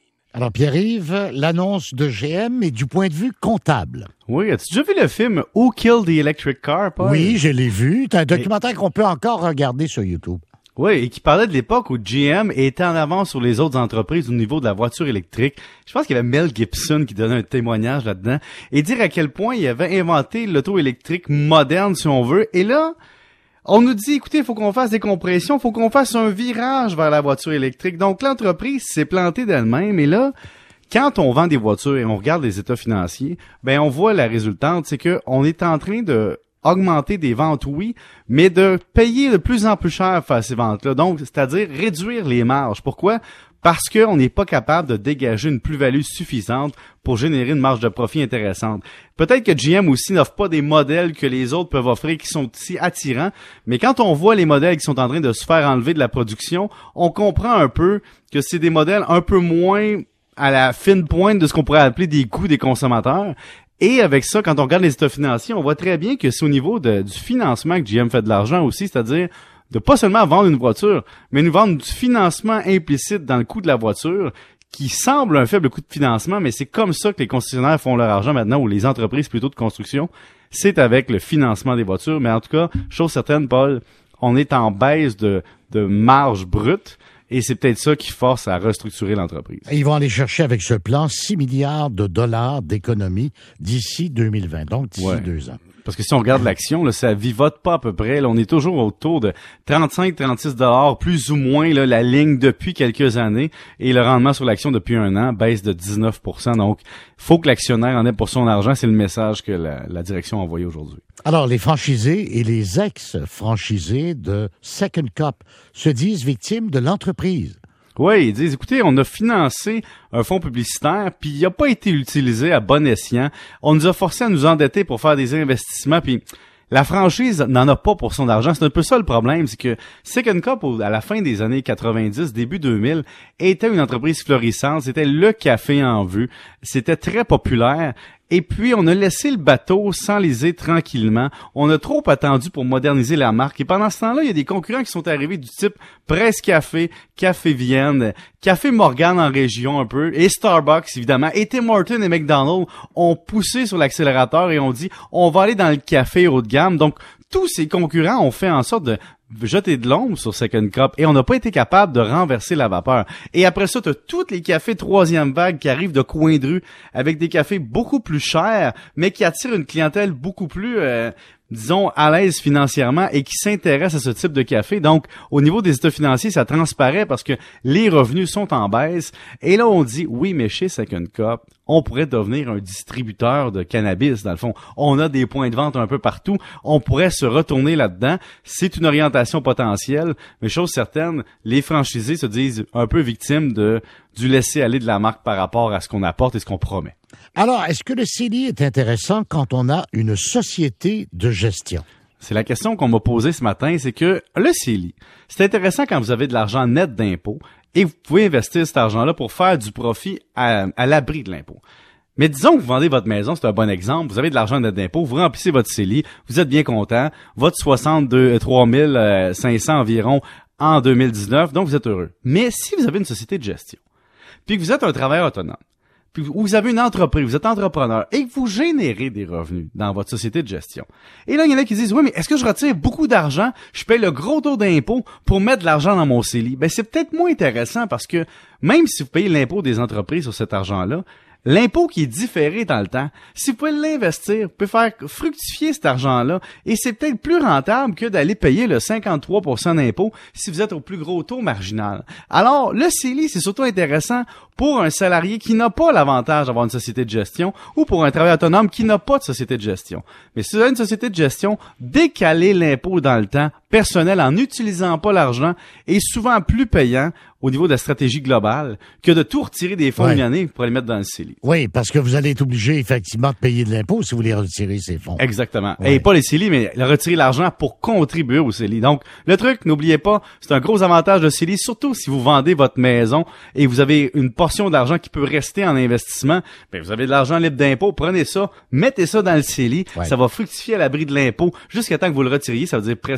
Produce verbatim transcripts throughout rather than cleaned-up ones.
Alors, Pierre-Yves, l'annonce de G M est du point de vue comptable. Oui, as-tu déjà vu le film « Who Killed the Electric Car », Paul? Oui, je l'ai vu. C'est un documentaire et... qu'on peut encore regarder sur YouTube. Oui, et qui parlait de l'époque où G M était en avance sur les autres entreprises au niveau de la voiture électrique. Je pense qu'il y avait Mel Gibson qui donnait un témoignage là-dedans et dire à quel point il avait inventé l'auto électrique moderne, si on veut. Et là, on nous dit, écoutez, il faut qu'on fasse des compressions, il faut qu'on fasse un virage vers la voiture électrique. Donc, l'entreprise s'est plantée d'elle-même. Et là, quand on vend des voitures et on regarde les états financiers, ben on voit la résultante, c'est que on est en train de augmenter des ventes, oui, mais de payer de plus en plus cher face à ces ventes-là. Donc, c'est-à-dire réduire les marges. Pourquoi? Parce qu'on n'est pas capable de dégager une plus-value suffisante pour générer une marge de profit intéressante. Peut-être que G M aussi n'offre pas des modèles que les autres peuvent offrir qui sont si attirants, mais quand on voit les modèles qui sont en train de se faire enlever de la production, on comprend un peu que c'est des modèles un peu moins à la fine pointe de ce qu'on pourrait appeler des coûts des consommateurs. Et avec ça, quand on regarde les états financiers, on voit très bien que c'est au niveau de, du financement que G M fait de l'argent aussi, c'est-à-dire de pas seulement vendre une voiture, mais nous vendre du financement implicite dans le coût de la voiture, qui semble un faible coût de financement, mais c'est comme ça que les concessionnaires font leur argent maintenant, ou les entreprises plutôt de construction, c'est avec le financement des voitures. Mais en tout cas, chose certaine, Paul, on est en baisse de, de marge brute, et c'est peut-être ça qui force à restructurer l'entreprise. Ils vont aller chercher avec ce plan six milliards de dollars d'économie d'ici deux mille vingt, donc d'ici ouais. deux ans. Parce que si on regarde l'action, là, ça vivote pas à peu près. Là, on est toujours autour de trente-cinq à trente-six dollars, plus ou moins là, la ligne depuis quelques années. Et le rendement sur l'action depuis un an baisse de dix-neuf pour cent. Donc, faut que l'actionnaire en ait pour son argent. C'est le message que la, la direction a envoyé aujourd'hui. Alors, les franchisés et les ex-franchisés de Second Cup se disent victimes de l'entreprise. Oui, ils disent, écoutez, on a financé un fonds publicitaire, puis il n'a pas été utilisé à bon escient. On nous a forcé à nous endetter pour faire des investissements, puis la franchise n'en a pas pour son argent. C'est un peu ça le problème, c'est que Second Cup, à la fin des années quatre-vingt-dix, début deux mille, était une entreprise florissante. C'était le café en vue. C'était très populaire. Et puis, on a laissé le bateau s'enliser tranquillement. On a trop attendu pour moderniser la marque. Et pendant ce temps-là, il y a des concurrents qui sont arrivés du type Presse Café, Café Vienne, Café Morgan en région un peu, et Starbucks, évidemment. Et Tim Hortons et McDonald's ont poussé sur l'accélérateur et ont dit, on va aller dans le café haut de gamme. Donc, tous ces concurrents ont fait en sorte de jeter de l'ombre sur Second Cup et on n'a pas été capable de renverser la vapeur. Et après ça, tu as tous les cafés troisième vague qui arrivent de coin de rue avec des cafés beaucoup plus chers, mais qui attirent une clientèle beaucoup plus, euh, disons, à l'aise financièrement et qui s'intéresse à ce type de café. Donc, au niveau des états financiers, ça transparaît parce que les revenus sont en baisse. Et là, on dit, oui, mais chez Second Cup, on pourrait devenir un distributeur de cannabis, dans le fond. On a des points de vente un peu partout. On pourrait se retourner là-dedans. C'est une orientation potentielle, mais chose certaine, les franchisés se disent un peu victimes de du laisser-aller de la marque par rapport à ce qu'on apporte et ce qu'on promet. Alors, est-ce que le C E L I est intéressant quand on a une société de gestion? C'est la question qu'on m'a posée ce matin, c'est que le C E L I, c'est intéressant quand vous avez de l'argent net d'impôt et vous pouvez investir cet argent-là pour faire du profit à, à l'abri de l'impôt. Mais disons que vous vendez votre maison, c'est un bon exemple, vous avez de l'argent net d'impôt, vous remplissez votre C E L I, vous êtes bien content, votre soixante-trois mille cinq cents environ en deux mille dix-neuf, donc vous êtes heureux. Mais si vous avez une société de gestion, puis que vous êtes un travailleur autonome, puis vous avez une entreprise, vous êtes entrepreneur et que vous générez des revenus dans votre société de gestion. Et là, il y en a qui disent, oui, mais est-ce que je retire beaucoup d'argent, je paye le gros taux d'impôt pour mettre de l'argent dans mon C E L I? Ben, c'est peut-être moins intéressant parce que même si vous payez l'impôt des entreprises sur cet argent-là, l'impôt qui est différé dans le temps, si vous pouvez l'investir, vous pouvez faire fructifier cet argent-là et c'est peut-être plus rentable que d'aller payer le cinquante-trois pour cent d'impôt si vous êtes au plus gros taux marginal. Alors, le C E L I, c'est surtout intéressant pour un salarié qui n'a pas l'avantage d'avoir une société de gestion ou pour un travailleur autonome qui n'a pas de société de gestion. Mais si vous avez une société de gestion, décaler l'impôt dans le temps personnel en n'utilisant pas l'argent est souvent plus payant au niveau de la stratégie globale que de tout retirer des fonds ouais. une année pour les mettre dans le C E L I. Oui, parce que vous allez être obligé effectivement de payer de l'impôt si vous voulez retirer ces fonds. Exactement. Ouais. Et pas les C E L I, mais retirer l'argent pour contribuer au C E L I. Donc, le truc, n'oubliez pas, c'est un gros avantage de C E L I, surtout si vous vendez votre maison et vous avez une portion d'argent qui peut rester en investissement. Bien, vous avez de l'argent libre d'impôt, prenez ça, mettez ça dans le C E L I, ouais. ça va fructifier à l'abri de l'impôt jusqu'à temps que vous le retiriez, ça veut dire presque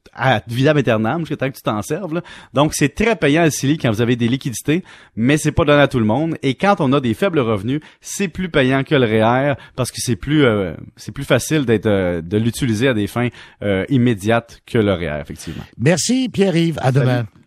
à vitam aeternam, jusqu'à temps que tu t'en serves, là. Donc, c'est très payant le C E L I quand vous avez des liquidités, mais c'est pas donné à tout le monde. Et quand on a des faibles revenus, c'est plus payant que le R E E R parce que c'est plus euh, c'est plus facile d'être euh, de l'utiliser à des fins euh, immédiates que le R E E R, effectivement. Merci Pierre-Yves, à demain. Salut.